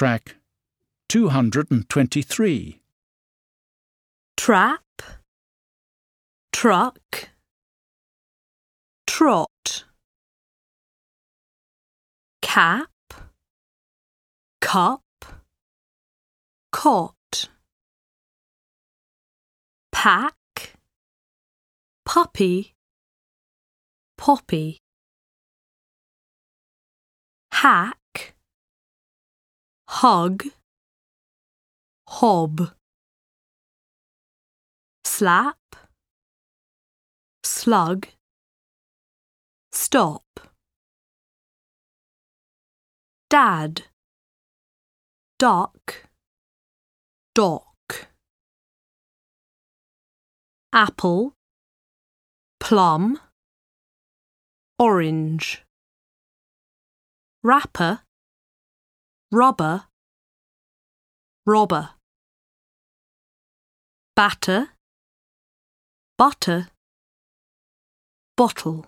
Track 223. Trap, truck, trot, cap, cup, cot, pack, puppy, poppy, hack, hug, hob, slap, slug, stop, dad, duck, dock, apple, plum, orange, wrapper, rubber, robber, batter, butter, bottle,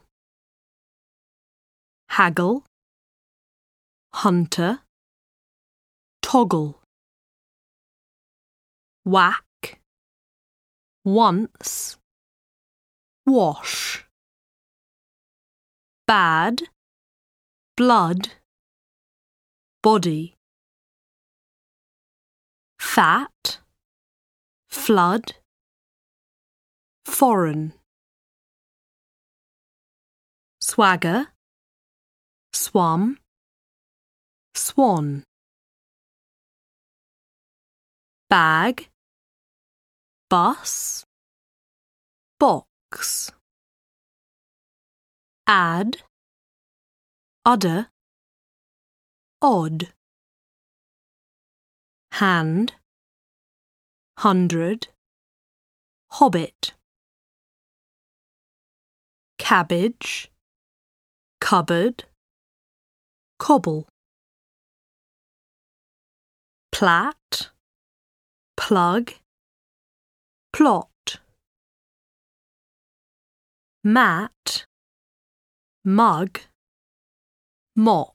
haggle, hunter, toggle, whack, once, wash, bad, blood, body, fat, flood, foreign, swagger, swum, swan, bag, bus, box, add, udder, odd, hand, 100, hobbit, cabbage, cupboard, cobble, plat, plug, plot, mat, mug, mop.